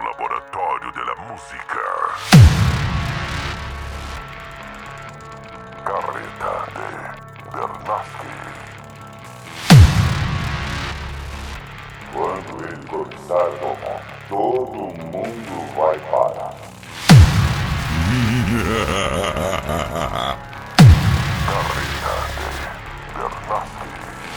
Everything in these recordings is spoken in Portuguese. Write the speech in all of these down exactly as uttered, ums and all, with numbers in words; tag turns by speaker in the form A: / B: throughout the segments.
A: laboratório de la música. Carreta de Bernaschi. Quando ele começar a tocar, todo mundo vai parar. Carreta de Bernaschi.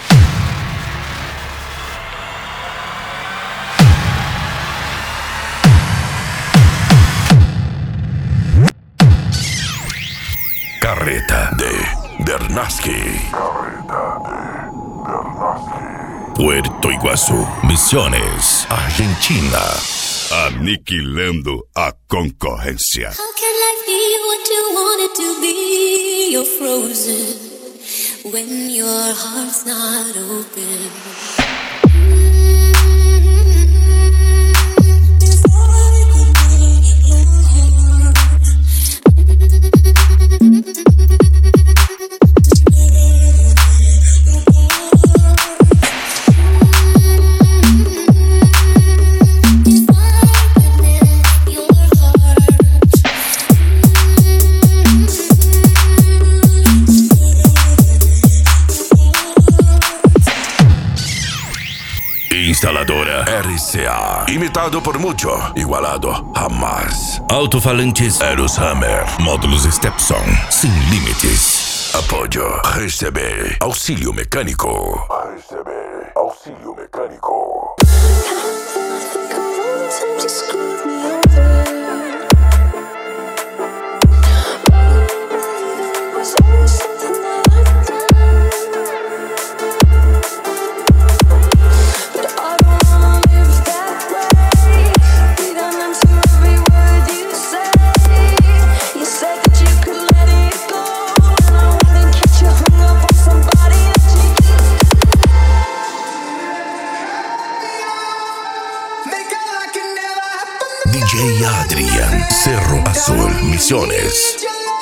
A: Carreta de Bernaschi. Carreta de Bernaschi. Puerto Iguazú, Misiones, Argentina. Aniquilando a concorrência.
B: How can life be what you want it to be? You're frozen when your heart's not open.
A: Instaladora R C A. Imitado por mucho, igualado jamás. Alto-falantes Eros Hammer. Módulos Stepson. Sem limites. Apoio. Receber. Auxílio mecânico. Receber. Auxílio mecânico. D J Adrian, Cerro Azul, Misiones.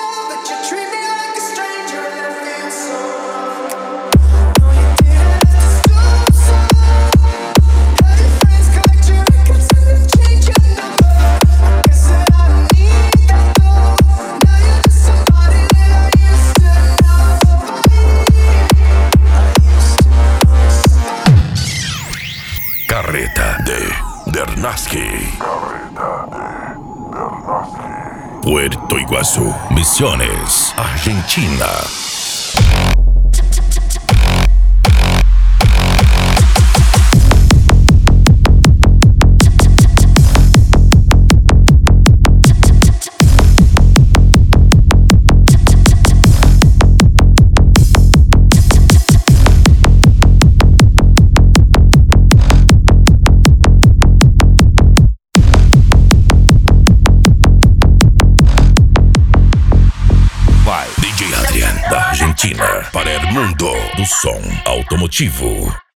A: Carreta de Bernaschi. Carreta de Bernaschi. Puerto Iguazú, Misiones, Argentina. D J Adrian, da Argentina, para o mundo do som automotivo.